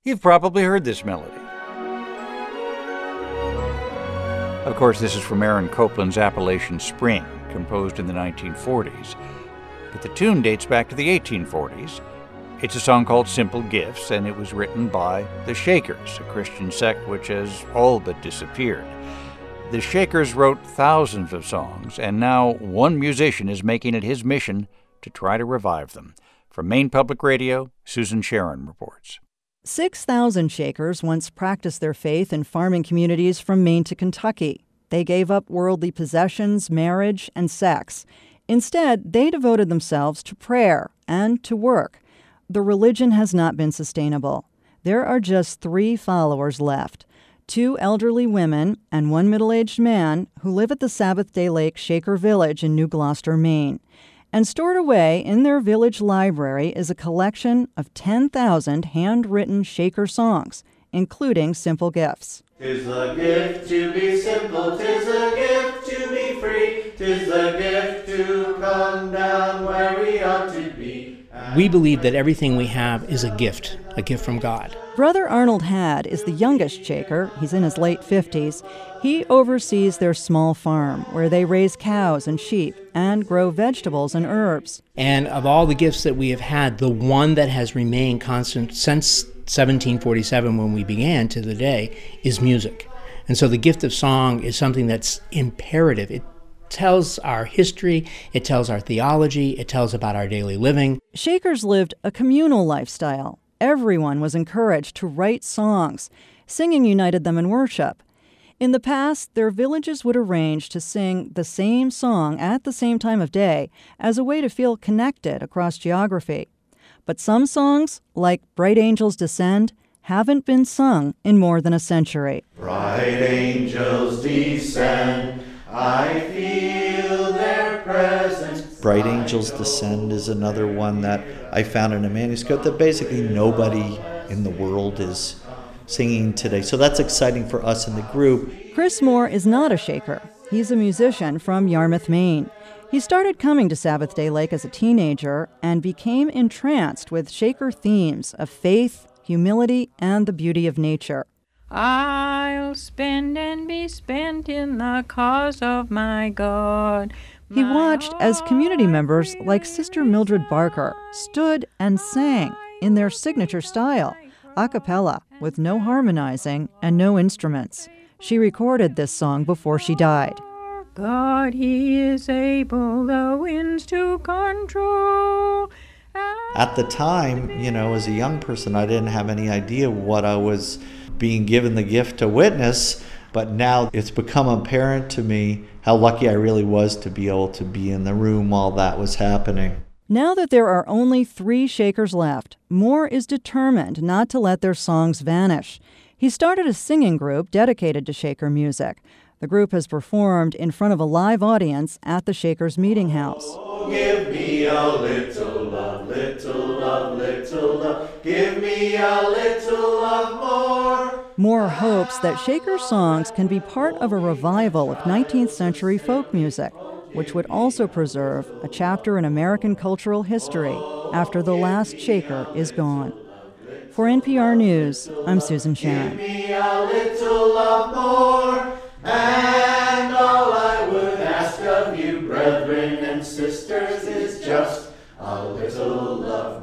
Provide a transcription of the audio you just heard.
You've probably heard this melody. Of course, this is from Aaron Copland's Appalachian Spring, composed in the 1940s. But the tune dates back to the 1840s. It's a song called Simple Gifts, and it was written by the Shakers, a Christian sect which has all but disappeared. The Shakers wrote thousands of songs, and now one musician is making it his mission to try to revive them. From Maine Public Radio, Susan Sharon reports. 6,000 Shakers once practiced their faith in farming communities from Maine to Kentucky. They gave up worldly possessions, marriage, and sex. Instead, they devoted themselves to prayer and to work. The religion has not been sustainable. There are just 3 followers left, 2 elderly women and 1 middle-aged man who live at the Sabbath Day Lake Shaker Village in New Gloucester, Maine. And stored away in their village library is a collection of 10,000 handwritten Shaker songs, including Simple Gifts. 'Tis a gift to be simple, 'tis a gift to be free, 'tis a gift to come down where we ought to be. We believe that everything we have is a gift from God. Brother Arnold Hadd is the youngest Shaker. He's in his late 50s. He oversees their small farm where they raise cows and sheep and grow vegetables and herbs. And of all the gifts that we have had, the one that has remained constant since 1747 when we began to the day is music. And so the gift of song is something that's imperative. It tells our history, it tells our theology, it tells about our daily living. Shakers lived a communal lifestyle. Everyone was encouraged to write songs. Singing united them in worship. In the past, their villages would arrange to sing the same song at the same time of day as a way to feel connected across geography. But some songs, like Bright Angels Descend, haven't been sung in more than a century. Bright angels descend, I feel their presence. Bright Angels Descend is another one that I found in a manuscript that basically nobody in the world is singing today. So that's exciting for us in the group. Chris Moore is not a Shaker. He's a musician from Yarmouth, Maine. He started coming to Sabbath Day Lake as a teenager and became entranced with Shaker themes of faith, humility, and the beauty of nature. I'll spend and be spent in the cause of my God. He watched as community members like Sister Mildred Barker stood and sang in their signature style, a cappella, with no harmonizing and no instruments. She recorded this song before she died. God, He is able the winds to control. At the time, as a young person, I didn't have any idea what I was being given the gift to witness, but now it's become apparent to me how lucky I really was to be able to be in the room while that was happening. Now that there are only 3 Shakers left, Moore is determined not to let their songs vanish. He started a singing group dedicated to Shaker music. The group has performed in front of a live audience at the Shakers Meeting House. Oh, give me a little love, little love, little love. Give me a little love more. Moore hopes that Shaker songs can be part of a revival of 19th century folk music, which would also preserve a chapter in American cultural history after the last Shaker is gone. For NPR News, I'm Susan Sharon. Give me a little love more, and all I would ask of you, brethren and sisters, is just a little love